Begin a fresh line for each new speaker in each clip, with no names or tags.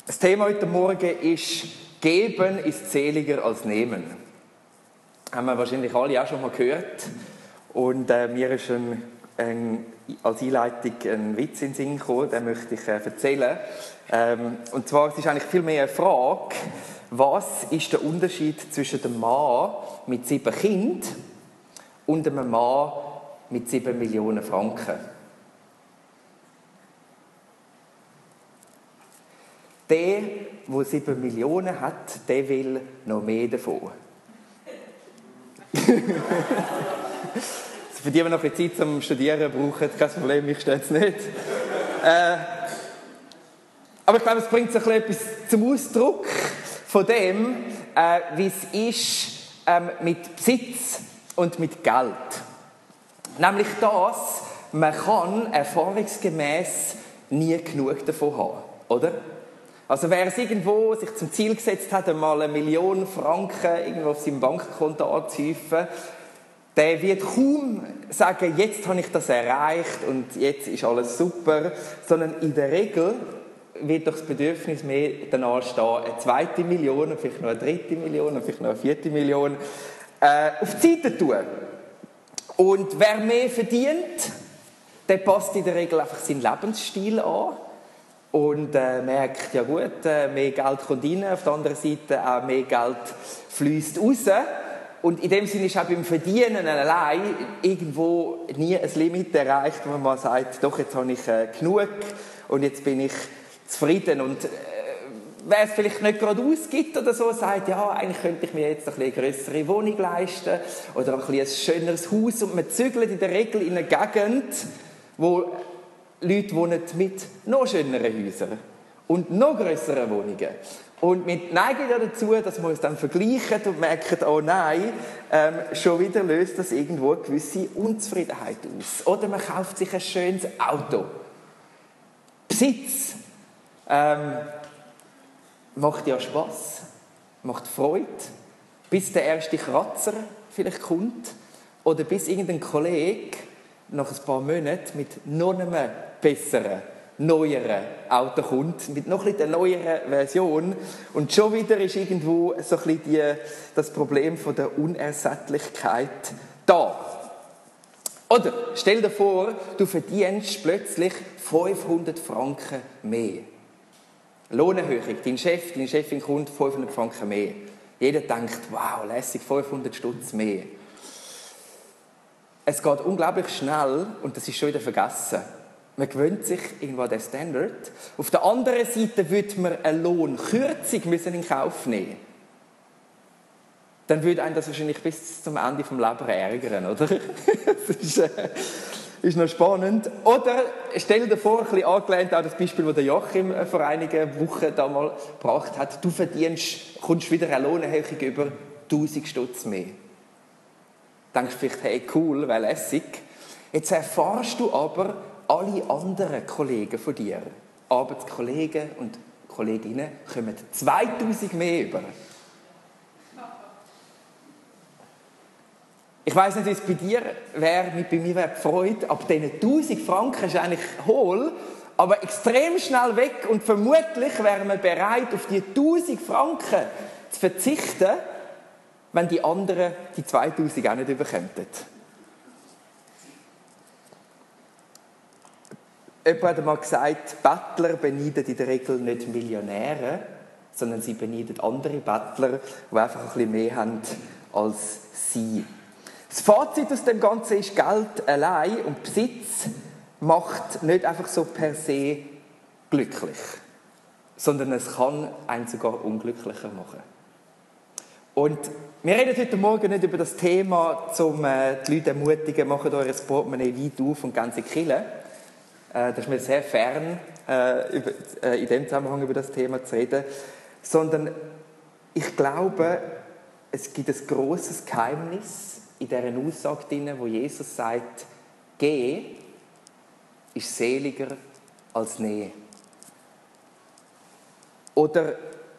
Das Thema heute Morgen ist «Geben ist seliger als Nehmen». Haben wir wahrscheinlich alle auch schon mal gehört. Und mir ist als Einleitung ein Witz in den Sinn gekommen, den möchte ich erzählen. Und zwar, es ist eigentlich viel mehr eine Frage, was ist der Unterschied zwischen einem Mann mit 7 Kindern und einem Mann mit 7 Millionen Franken? Der 7 Millionen hat, der will noch mehr davon. Für die, die noch ein bisschen Zeit zum Studieren brauchen, kein Problem, ich stelle es nicht. Aber ich glaube, es bringt so etwas zum Ausdruck von dem, wie es ist mit Besitz und mit Geld. Nämlich das, man kann erfahrungsgemäß nie genug davon haben, oder? Also wer es irgendwo sich zum Ziel gesetzt hat, einmal 1 Million Franken irgendwo auf seinem Bankkonto anzuhäufen, der wird kaum sagen, jetzt habe ich das erreicht und jetzt ist alles super, sondern in der Regel wird doch das Bedürfnis mehr danach stehen, eine 2. Million, vielleicht noch eine 3. Million, vielleicht noch eine 4. Million auf die Seite tun. Und wer mehr verdient, der passt in der Regel einfach seinen Lebensstil an. Und merkt, ja gut, mehr Geld kommt rein, auf der anderen Seite auch mehr Geld fließt raus. Und in dem Sinne ist auch beim Verdienen allein irgendwo nie ein Limit erreicht, wo man mal sagt, doch, jetzt habe ich genug und jetzt bin ich zufrieden. Und wer es vielleicht nicht gerade ausgibt oder so, sagt, ja, eigentlich könnte ich mir jetzt ein bisschen eine grössere Wohnung leisten oder ein schöneres Haus. Und man zügelt in der Regel in eine Gegend, wo Leute wohnen mit noch schöneren Häusern und noch grösseren Wohnungen. Und wir neigen ja dazu, dass wir uns dann vergleichen und merken, oh nein, schon wieder löst das irgendwo eine gewisse Unzufriedenheit aus. Oder man kauft sich ein schönes Auto. Besitz macht ja Spass, macht Freude, bis der erste Kratzer vielleicht kommt oder bis irgendein Kollege nach ein paar Monaten mit noch einem besseren, neueren Auto kommt, mit noch ein bisschen der neueren Version. Und schon wieder ist irgendwo so ein bisschen das Problem von der Unersättlichkeit da. Oder stell dir vor, du verdienst plötzlich 500 Franken mehr. Lohnerhöhung, dein Chef, deine Chefin kommt 500 Franken mehr. Jeder denkt, wow, lässig, 500 Stutz mehr. Es geht unglaublich schnell und das ist schon wieder vergessen. Man gewöhnt sich irgendwo an den Standard. Auf der anderen Seite würde man eine Lohnkürzung in Kauf nehmen. Dann würde einen das wahrscheinlich bis zum Ende des Lebens ärgern, oder? Das ist noch spannend. Oder stell dir vor, ein bisschen angelehnt an das Beispiel, das Joachim vor einigen Wochen damals gebracht hat. Du kommst wieder eine Lohnerhöhung über 1000 Stutz mehr. Denkst vielleicht, hey, cool, wäre lässig. Jetzt erfahrst du aber, alle anderen Kollegen von dir, Arbeitskollegen und Kolleginnen, kommen 2000 mehr über. Ich weiss nicht, wie es bei dir wäre, bei mir wäre die Freude, ab diesen 1000 Franken ist eigentlich hohl, aber extrem schnell weg und vermutlich wären wir bereit, auf die 1000 Franken zu verzichten, wenn die anderen die 2000 auch nicht überkämen. Jemand hat einmal gesagt, Bettler beneiden in der Regel nicht Millionäre, sondern sie beneiden andere Bettler, die einfach ein bisschen mehr haben als sie. Das Fazit aus dem Ganzen ist, Geld allein und Besitz macht nicht einfach so per se glücklich, sondern es kann einen sogar unglücklicher machen. Und wir reden heute Morgen nicht über das Thema, um die Leute ermutigen, macht euer Portemonnaie weit auf und gehen in die Kirche. Das ist mir sehr fern, in dem Zusammenhang über das Thema zu reden. Sondern ich glaube, es gibt ein grosses Geheimnis in dieser Aussage drin, wo Jesus sagt, geh ist seliger als nehmen. Oder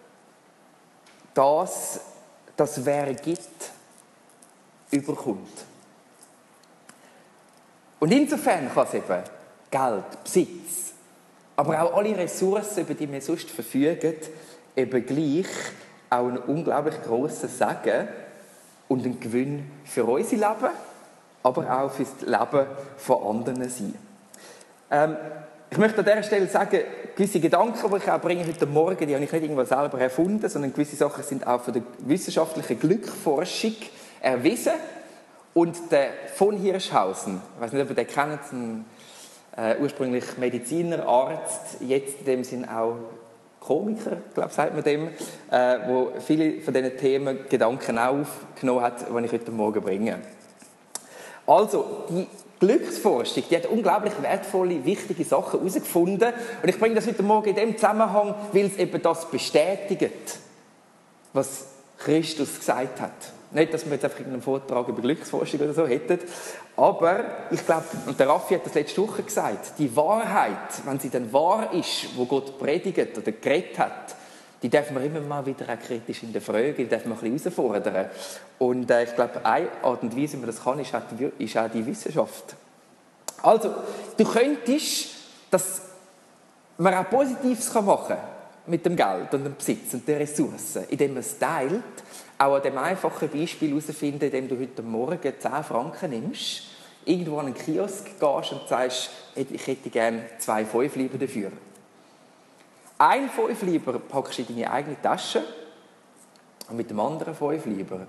das wer gibt, überkommt. Und insofern kann es eben Geld, Besitz, aber auch alle Ressourcen, über die wir sonst verfügen, eben gleich auch einen unglaublich grossen Segen und einen Gewinn für unser Leben, aber auch für das Leben von anderen sein. Ich möchte an dieser Stelle sagen, gewisse Gedanken, die ich auch bringe heute Morgen, die habe ich nicht irgendwo selber erfunden, sondern gewisse Sachen sind auch von der wissenschaftlichen Glückforschung erwiesen. Und der von Hirschhausen, ich weiß nicht, ob ihr den kennt, ein ursprünglich Mediziner, Arzt, jetzt in dem Sinn auch Komiker, glaube ich, sagt man dem, wo viele von diesen Themen Gedanken auch aufgenommen hat, die ich heute Morgen bringe. Also, die Glücksforschung, die hat unglaublich wertvolle, wichtige Sachen herausgefunden. Und ich bringe das heute Morgen in dem Zusammenhang, weil es eben das bestätigt, was Christus gesagt hat. Nicht, dass wir jetzt einfach einen Vortrag über Glücksforschung oder so hätten, aber ich glaube, und der Raffi hat das letzte Woche gesagt, die Wahrheit, wenn sie dann wahr ist, wo Gott predigt oder geredet hat, die darf man immer mal wieder auch kritisch hinterfragen, die darf man ein bisschen herausfordern. Und ich glaube, eine Art und Weise, wie man das kann, ist auch die Wissenschaft. Also, du könntest, dass man auch Positives machen kann mit dem Geld und dem Besitz und den Ressourcen, indem man es teilt, auch an dem einfachen Beispiel herausfinden, indem du heute Morgen 10 Franken nimmst, irgendwo an einen Kiosk gehst und sagst, ich hätte gerne 2 5-Lieber dafür. Ein 5-Lieber packst du in deine eigene Tasche und mit dem anderen 5-Lieber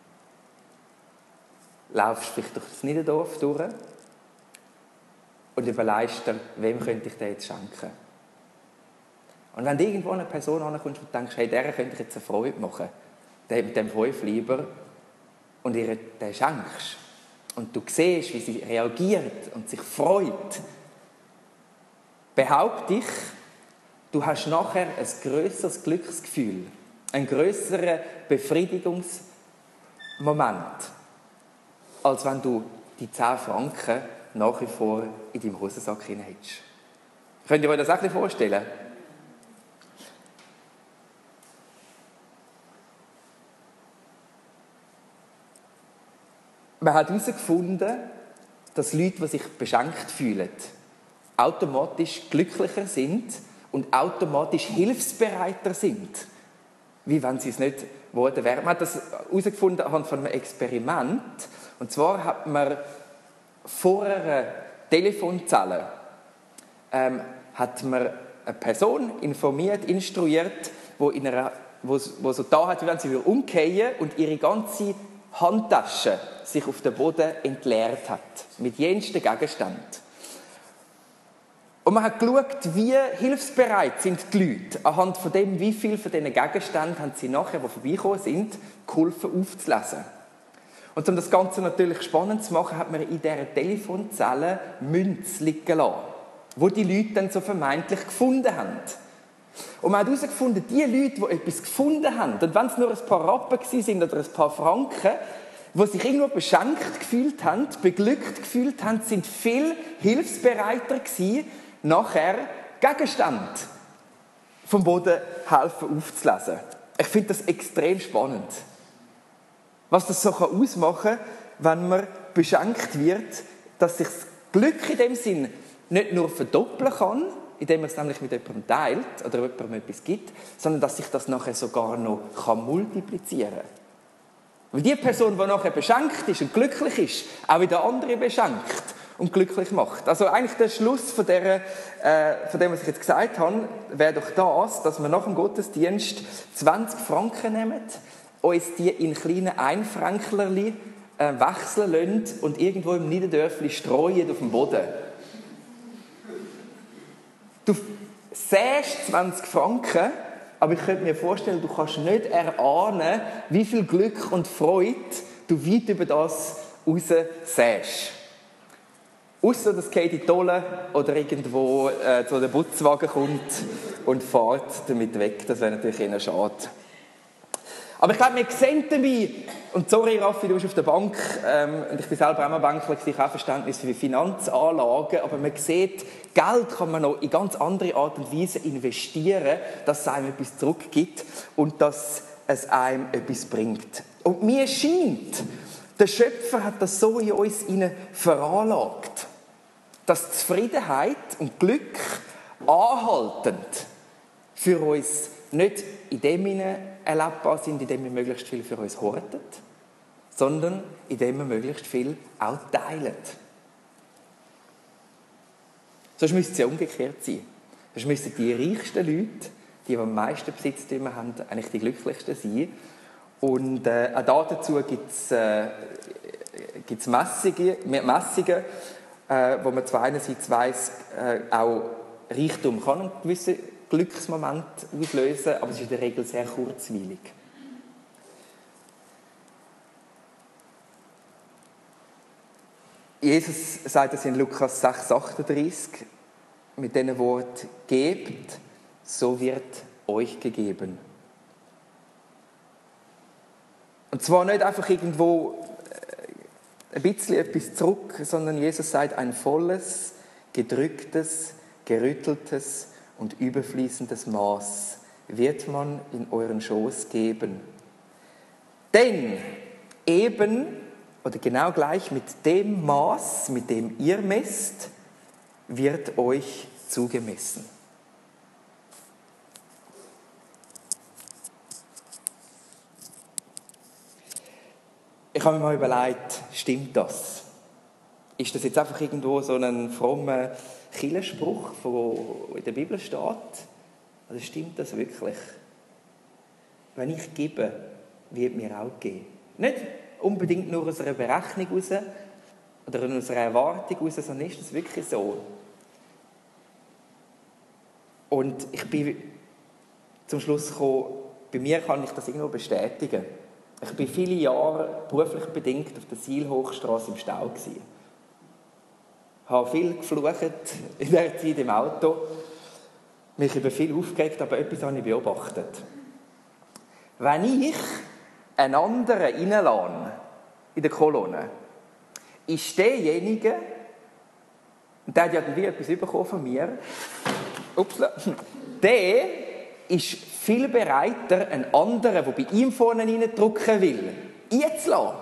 laufst du vielleicht durch das Niederdorf durch und überlegst dir, wem könnte ich den jetzt schenken. Und wenn du irgendwo an eine Person ankommst und denkst, hey, der könnte ich jetzt eine Freude machen, der mit dem 5-Lieber und ihr den schenkst und du siehst, wie sie reagiert und sich freut, behaupte ich, du hast nachher ein grösseres Glücksgefühl, einen grösseren Befriedigungsmoment, als wenn du die 10 Franken nach wie vor in deinem Hosensack hinein hättest. Könnt ihr euch das auch ein bisschen vorstellen? Man hat herausgefunden, dass Leute, die sich beschenkt fühlen, automatisch glücklicher sind und automatisch hilfsbereiter sind, wie wenn sie es nicht geworden wären. Man hat das herausgefunden anhand von einem Experiment. Und zwar hat man vor einer Telefonzelle hat man eine Person informiert, instruiert, die so da hat, wie wenn sie umkehren und ihre ganze Handtasche sich auf den Boden entleert hat. Mit jensten Gegenständen. Und man hat geschaut, wie hilfsbereit sind die Leute. Anhand von dem, wie viele von diesen Gegenständen haben sie nachher, die vorbeigekommen sind, geholfen aufzulesen. Und um das Ganze natürlich spannend zu machen, hat man in dieser Telefonzelle Münze liegen lassen, die die Leute dann so vermeintlich gefunden haben. Und man hat herausgefunden, die Leute, die etwas gefunden haben, und wenn es nur ein paar Rappen waren oder ein paar Franken, die sich irgendwo beschenkt gefühlt haben, beglückt gefühlt haben, sind viel hilfsbereiter gewesen, nachher Gegenstände vom Boden helfen aufzulesen. Ich finde das extrem spannend. Was das so ausmachen kann, wenn man beschenkt wird, dass sich das Glück in dem Sinn nicht nur verdoppeln kann, indem man es nämlich mit jemandem teilt oder jemandem etwas gibt, sondern dass sich das nachher sogar noch multiplizieren kann. Weil die Person, die nachher beschenkt ist und glücklich ist, auch wieder andere beschenkt und glücklich macht. Also eigentlich der Schluss von dem, was ich jetzt gesagt habe, wäre doch das, dass wir nach dem Gottesdienst 20 Franken nehmen, uns die in kleinen Einfränklerli wechseln lassen und irgendwo im Niederdörfli streuen auf dem Boden. Du säst 20 Franken, aber ich könnte mir vorstellen, du kannst nicht erahnen, wie viel Glück und Freude du weit über das raus säst. Ausser, dass Katie Tolle oder irgendwo zu der Putzwagen kommt und fährt damit weg. Das wäre natürlich eher schade. Aber ich glaube, wir sehen dabei, und sorry Raffi, du bist auf der Bank, und ich bin selber auch mal Bankler, ich habe auch Verständnis für Finanzanlagen, aber man sieht, Geld kann man noch in ganz andere Art und Weise investieren, dass es einem etwas zurückgibt und dass es einem etwas bringt. Und mir scheint, der Schöpfer hat das so in uns veranlagt, dass Zufriedenheit und Glück anhaltend für uns nicht in dem erlebbar sind, indem wir möglichst viel für uns horten, sondern indem wir möglichst viel auch teilen. Sonst müsste es ja umgekehrt sein. Sonst müssten die reichsten Leute, die am meisten Besitztümer haben, eigentlich die glücklichsten sein. Und auch dazu gibt es Messungen, wo man zwar einerseits weiss, auch Reichtum kann einen gewissen Glücksmoment auslösen, aber es ist in der Regel sehr kurzweilig. Jesus sagt es in Lukas 6,38 mit dem Wort: Gebt, so wird euch gegeben. Und zwar nicht einfach irgendwo ein bisschen etwas zurück, sondern Jesus sagt, ein volles, gedrücktes, gerütteltes und überfließendes Maß wird man in euren Schoß geben. Denn eben, oder genau gleich mit dem Maß, mit dem ihr messt, wird euch zugemessen. Ich habe mir mal überlegt, stimmt das? Ist das jetzt einfach irgendwo so ein frommer Kirchenspruch, der in der Bibel steht? Oder stimmt das wirklich? Wenn ich gebe, wird mir auch geben. Nicht unbedingt nur aus einer Berechnung heraus oder aus einer Erwartung heraus, sondern ist das wirklich so? Und ich bin zum Schluss gekommen, bei mir kann ich das irgendwo bestätigen. Ich war viele Jahre beruflich bedingt auf der Sielhochstrasse im Stau gewesen. Ich habe viel geflucht in dieser Zeit im Auto, mich über viel aufgeregt, aber etwas habe ich beobachtet. Wenn ich einen anderen reinlasse in der Kolonne, ist derjenige, und der hat ja wie etwas bekommen von mir, der ist viel bereiter, einen anderen, der bei ihm vorne reindrücken will, einzulassen.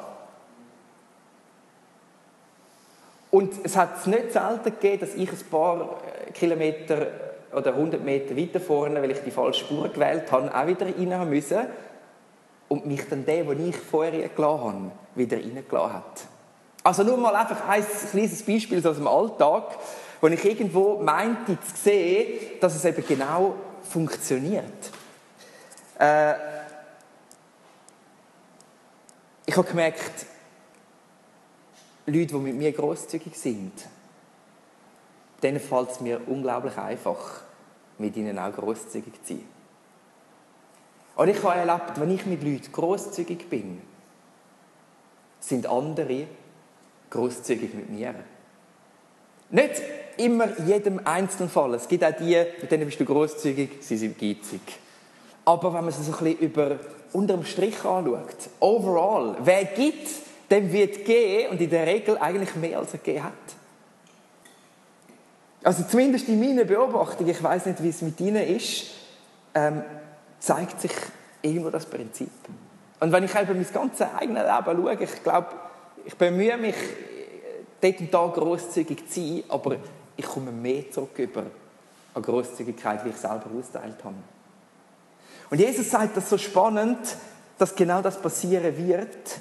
Und es hat es nicht selten gegeben, dass ich ein paar Kilometer oder 100 Meter weiter vorne, weil ich die falsche Spur gewählt habe, auch wieder rein musste und mich dann der, den ich vorher reingelassen habe, wieder reingelassen hat. Also nur mal einfach ein kleines Beispiel aus dem Alltag, wo ich irgendwo meinte zu sehen, dass es eben genau funktioniert. Ich habe gemerkt, Leute, die mit mir grosszügig sind, denen fällt es mir unglaublich einfach, mit ihnen auch grosszügig zu sein. Und ich habe erlebt, wenn ich mit Leuten grosszügig bin, sind andere grosszügig mit mir. Nicht immer in jedem einzelnen Fall. Es gibt auch die, mit denen bist du grosszügig, sie sind geizig. Aber wenn man es so ein bisschen unter dem Strich anschaut, overall, wer gibt, dem wird geben und in der Regel eigentlich mehr, als er gegeben hat. Also zumindest in meiner Beobachtung, ich weiss nicht, wie es mit Ihnen ist, zeigt sich irgendwo das Prinzip. Und wenn ich eben mein ganzes eigenes Leben schaue, ich glaube, ich bemühe mich, dort und da grosszügig zu sein, aber ich komme mehr zurück über an Grosszügigkeit, wie ich selber ausgeteilt habe. Und Jesus sagt das so spannend, dass genau das passieren wird.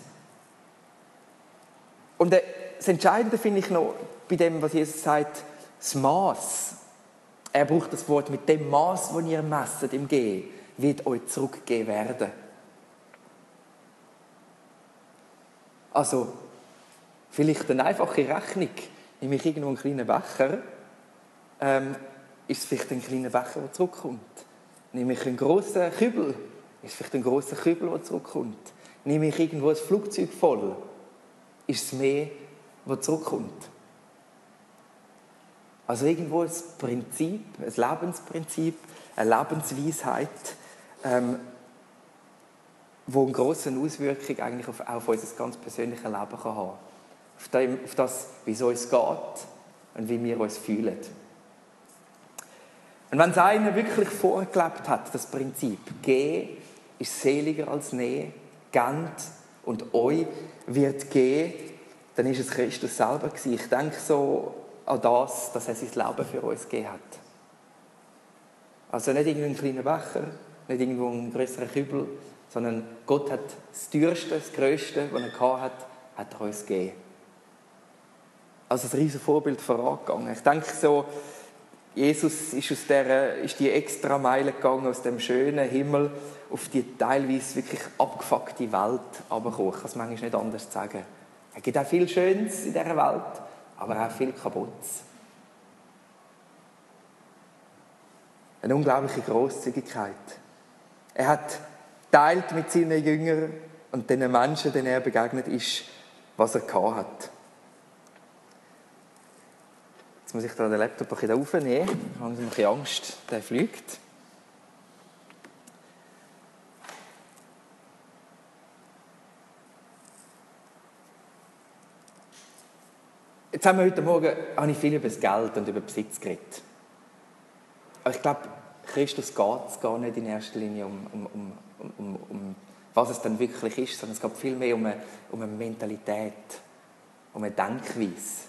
Und das Entscheidende finde ich noch bei dem, was Jesus sagt, das Maß. Er braucht das Wort, mit dem Maß, das ihr messet im Gehen, wird euch zurückgegeben werden. Also, vielleicht eine einfache Rechnung. Nehme ich irgendwo einen kleinen Becher, ist es vielleicht ein kleiner Becher, der zurückkommt. Nehme ich einen grossen Kübel, ist es vielleicht ein grosser Kübel, der zurückkommt. Nehme ich irgendwo ein Flugzeug voll, ist es mehr, was zurückkommt. Also irgendwo ein Prinzip, ein Lebensprinzip, eine Lebensweisheit, wo eine grosse Auswirkung eigentlich auf unser ganz persönliches Leben kann haben. Auf das, wie es uns geht und wie wir uns fühlen. Und wenn es einer wirklich vorgelebt hat, das Prinzip, geh ist seliger als nehmen, gebt und euch wird gehen, dann ist es Christus selber gewesen. Ich denke so an das, dass er sein Leben für uns gegeben hat. Also nicht irgendein kleiner Becher, nicht irgendwo ein grösserer Kübel, sondern Gott hat das Teuerste, das Grösste, was er hatte, hat er uns gegeben. Also ein riesen Vorbild vorangegangen. Ich denke so, Jesus ist die extra Meile gegangen, aus dem schönen Himmel auf die teilweise wirklich abgefuckte Welt runtergekommen. Ich kann es manchmal nicht anders sagen. Es gibt auch viel Schönes in dieser Welt, aber auch viel Kaputtes. Eine unglaubliche Grosszügigkeit. Er hat teilt mit seinen Jüngern und den Menschen, denen er begegnet ist, was er gehabt hat. Jetzt muss ich da den Laptop ein bisschen aufnehmen. Ich habe ein bisschen Angst, der fliegt. Jetzt haben wir heute Morgen viel über das Geld und über Besitz geredet. Aber ich glaube, Christus geht es gar nicht in erster Linie um was es dann wirklich ist, sondern es geht viel mehr um eine Mentalität, um eine Denkweise.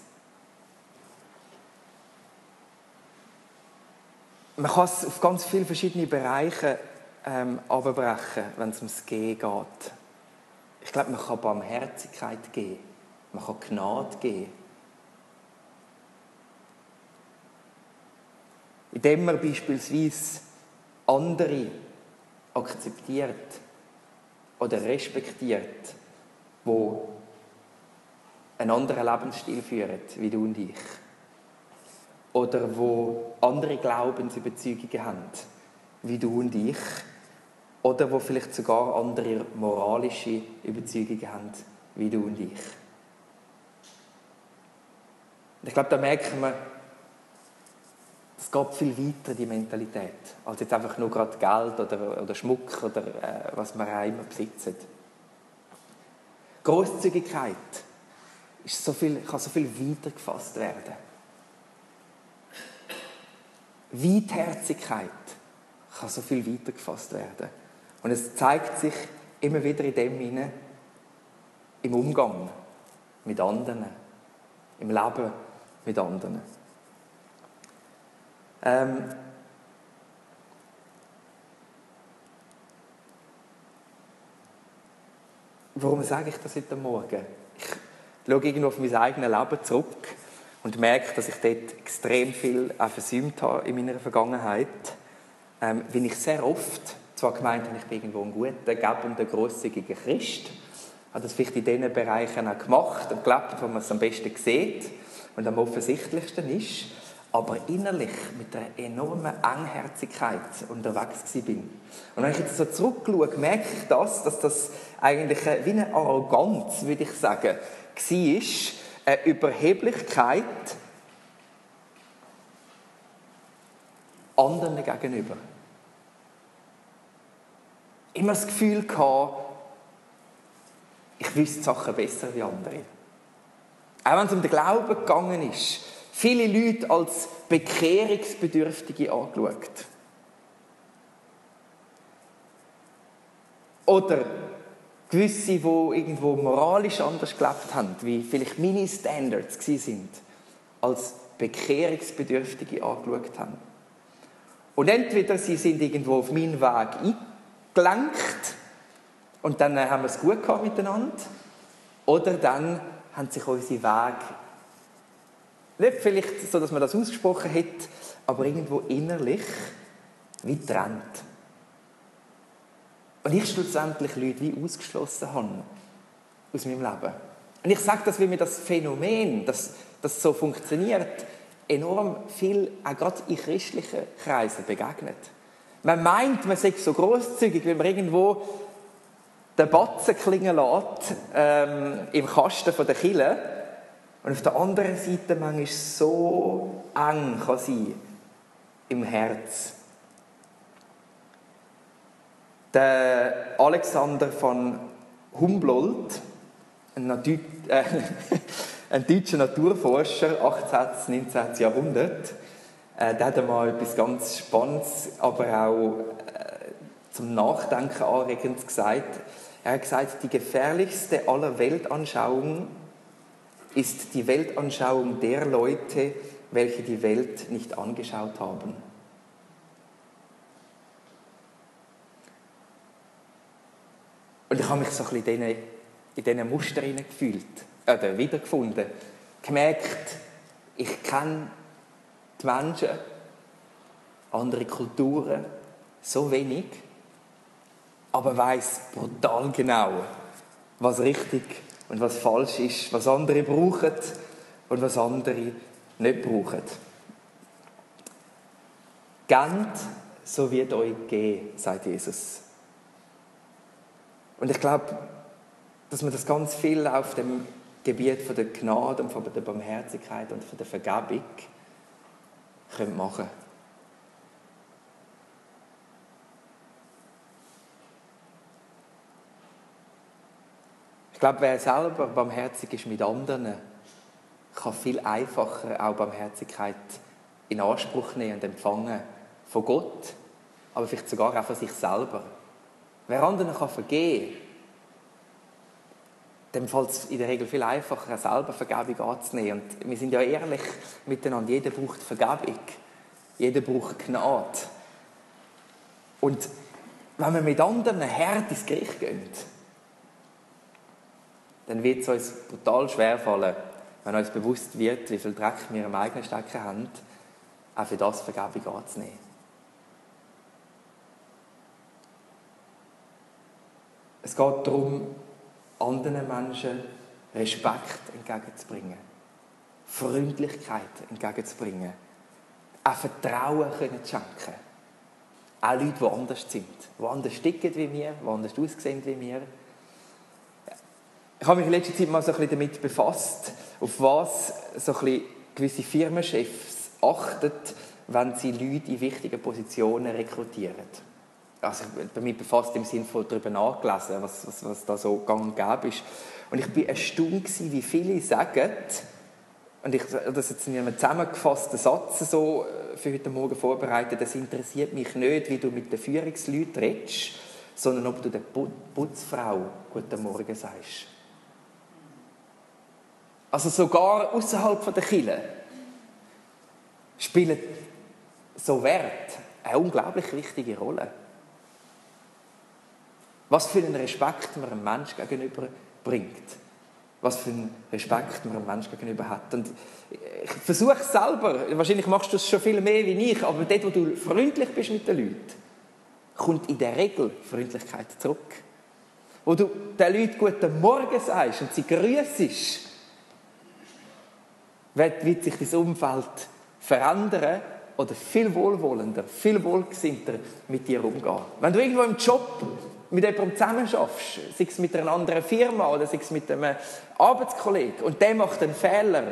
Man kann es auf ganz viele verschiedene Bereiche abbrechen, wenn es ums Gehen geht. Ich glaube, man kann Barmherzigkeit geben, man kann Gnade geben. Indem man beispielsweise andere akzeptiert oder respektiert, die einen anderen Lebensstil führen, wie du und ich. Oder wo andere Glaubensüberzeugungen haben, wie du und ich. Oder wo vielleicht sogar andere moralische Überzeugungen haben, wie du und ich. Und ich glaube, da merken wir, es geht viel weiter, die Mentalität, als jetzt einfach nur gerade Geld oder Schmuck oder was wir auch immer besitzen. Grosszügigkeit kann so viel weiter gefasst werden. Weitherzigkeit kann so viel weiter gefasst werden. Und es zeigt sich immer wieder in dem hinein, im Umgang mit anderen, im Leben mit anderen. Warum sage ich das heute Morgen? Ich schaue irgendwo auf mein eigenes Leben zurück und merke, dass ich dort extrem viel auch versäumt habe in meiner Vergangenheit. Weil ich sehr oft zwar gemeint habe, ich bin irgendwo ein guter, gebender, grosszügiger Christ, habe das vielleicht in diesen Bereichen auch gemacht und gelebt, wo man es am besten sieht und am offensichtlichsten ist, aber innerlich mit einer enormen Engherzigkeit unterwegs bin. Und wenn ich jetzt so zurückschaue, merke ich dass das eigentlich wie eine Arroganz, würde ich sagen, war, eine Überheblichkeit anderen gegenüber. Immer das Gefühl gehabt, ich wüsste Sachen besser wie andere. Auch wenn es um den Glauben gegangen ist, viele Leute als Bekehrungsbedürftige angeschaut. Oder gewisse, die irgendwo moralisch anders gelebt haben, wie vielleicht meine Standards waren, als Bekehrungsbedürftige angeschaut haben. Und entweder sie sind irgendwo auf meinen Weg eingelenkt und dann haben wir es gut gehabt miteinander, oder dann haben sich unsere Wege nicht vielleicht so, dass man das ausgesprochen hat, aber irgendwo innerlich wie getrennt. Und ich schlussendlich Leute wie ausgeschlossen habe aus meinem Leben. Und ich sage das, weil mir das Phänomen, dass das so funktioniert, enorm viel, auch gerade in christlichen Kreisen begegnet. Man meint, man sei so grosszügig, wenn man irgendwo den Batzen klingen lässt, im Kasten der Kirche, und auf der anderen Seite manchmal so eng kann sein im Herz. Der Alexander von Humboldt, ein deutscher Naturforscher, 18. und 19. Jahrhundert, der hat einmal etwas ganz Spannendes, aber auch zum Nachdenken anregendes gesagt. Er hat gesagt, die gefährlichste aller Weltanschauungen ist die Weltanschauung der Leute, welche die Welt nicht angeschaut haben. ich habe mich so ein bisschen in diesen Mustern gefühlt, oder wiedergefunden. Gemerkt, ich kenne die Menschen, andere Kulturen, so wenig, aber weiss brutal genau, was richtig und was falsch ist, was andere brauchen und was andere nicht brauchen. Gebt, so wird euch gegeben, sagt Jesus. Und ich glaube, dass wir das ganz viel auf dem Gebiet von der Gnade und von der Barmherzigkeit und von der Vergebung machen können. Ich glaube, wer selber barmherzig ist mit anderen, kann viel einfacher auch Barmherzigkeit in Anspruch nehmen und empfangen von Gott, aber vielleicht sogar auch von sich selber. Wer anderen kann vergeben, dem fällt es in der Regel viel einfacher, selber Vergebung anzunehmen. Und wir sind ja ehrlich miteinander. Jeder braucht Vergebung. Jeder braucht Gnade. Und wenn wir mit anderen hart ins Gericht gehen, dann wird es uns brutal schwerfallen, wenn uns bewusst wird, wie viel Dreck wir im eigenen Stecken haben, auch für das Vergebung anzunehmen. Es geht darum, anderen Menschen Respekt entgegenzubringen, Freundlichkeit entgegenzubringen, auch Vertrauen zu schenken. Auch Leute, die anders sind, die anders ticken wie wir, die anders aussehen wie wir. Ich habe mich in letzter Zeit mal so ein bisschen damit befasst, auf was so ein bisschen gewisse Firmenchefs achten, wenn sie Leute in wichtigen Positionen rekrutieren. Also ich bin damit befasst im Sinne von darüber nachgelesen, was da so gang und gäbe ist. Und ich war erstaunt, wie viele sagen, und ich das jetzt in einem zusammengefassten Satz so für heute Morgen vorbereitet, das interessiert mich nicht, wie du mit den Führungsleuten redest, sondern ob du der Putzfrau Guten Morgen sagst. Also sogar außerhalb der Kirche spielt so Wert eine unglaublich wichtige Rolle. Was für einen Respekt man einem Menschen gegenüber bringt. Was für einen Respekt man einem Menschen gegenüber hat. Und ich versuche es selber. Wahrscheinlich machst du es schon viel mehr wie ich. Aber dort, wo du freundlich bist mit den Leuten, kommt in der Regel Freundlichkeit zurück. Wo du den Leuten Guten Morgen sagst und sie grüßest, wird sich dein Umfeld verändern oder viel wohlwollender, viel wohlgesinnter mit dir umgehen. Wenn du irgendwo im Job mit jemandem zusammenarbeitest, sei es mit einer anderen Firma oder sei es mit einem Arbeitskollegen, und der macht einen Fehler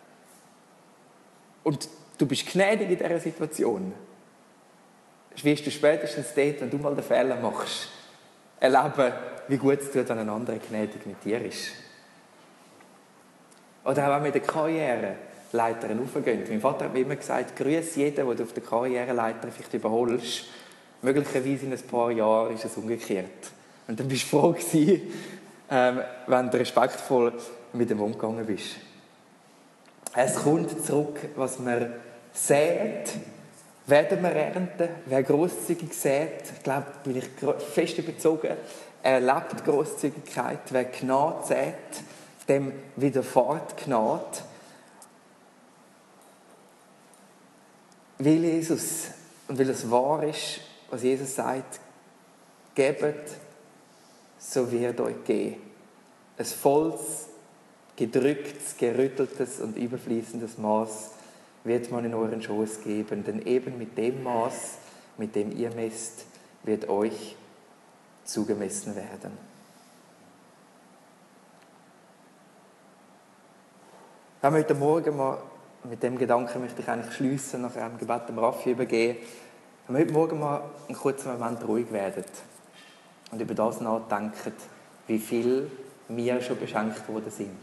und du bist gnädig in dieser Situation, wirst du spätestens dort, wenn du mal den Fehler machst, erleben, wie gut es tut, wenn ein anderer gnädig mit dir ist. Oder auch wenn wir in der Karriereleiter raufgehen. Mein Vater hat mir immer gesagt, grüß jeden, den du auf der Karriereleiter vielleicht überholst. Möglicherweise in ein paar Jahren ist es umgekehrt. Und dann bist du froh gewesen, wenn du respektvoll mit dem umgegangen bist. Es kommt zurück, was man sät, werden wir ernten. Wer grosszügig sät, ich glaube, bin ich fest überzogen, erlebt Grosszügigkeit. Wer Gnade sät, dem widerfährt Gnade. Weil Jesus und weil es wahr ist, was Jesus sagt, gebt, so wird euch gegeben. Ein volles, gedrücktes, gerütteltes und überfließendes Maß wird man in euren Schoß geben, denn eben mit dem Maß, mit dem ihr messt, wird euch zugemessen werden. Wenn wir heute Morgen mal mit dem Gedanken möchte ich eigentlich schliessen, nach einem Gebet dem Raffi übergeben, wenn wir heute Morgen mal einen kurzen Moment ruhig werden und über das nachdenken, wie viel wir schon beschenkt worden sind.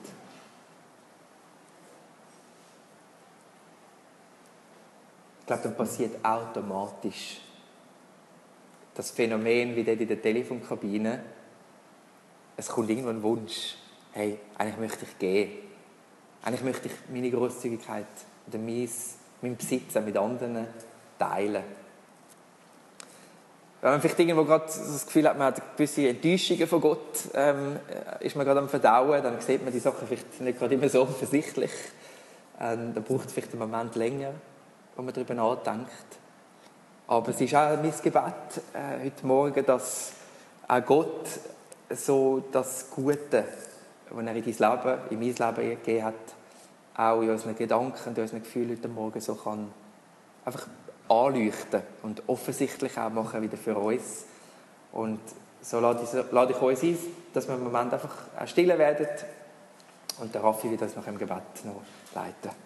Ich glaube, dann passiert automatisch das Phänomen wie dort in der Telefonkabine. Es kommt irgendwo ein Wunsch. Hey, eigentlich möchte ich gehen. Eigentlich möchte ich meine Grosszügigkeit oder meinen Besitz mit anderen teilen. wenn man vielleicht irgendwo gerade das Gefühl hat, man hat gewisse Enttäuschungen von Gott, ist man gerade am Verdauen, dann sieht man die Sachen vielleicht nicht gerade immer so offensichtlich. Dann braucht es vielleicht einen Moment länger, wo man darüber nachdenkt. Aber es ist auch mein Gebet heute Morgen, dass auch Gott so das Gute, das er in dein Leben, in mein Leben gegeben hat, auch in unseren Gedanken und in unseren Gefühlen heute Morgen so kann einfach anleuchten und offensichtlich auch machen wieder für uns. Und so lade ich uns ein, dass wir im Moment einfach stiller werden und der Raffi wird uns nach dem Gebet noch leiten.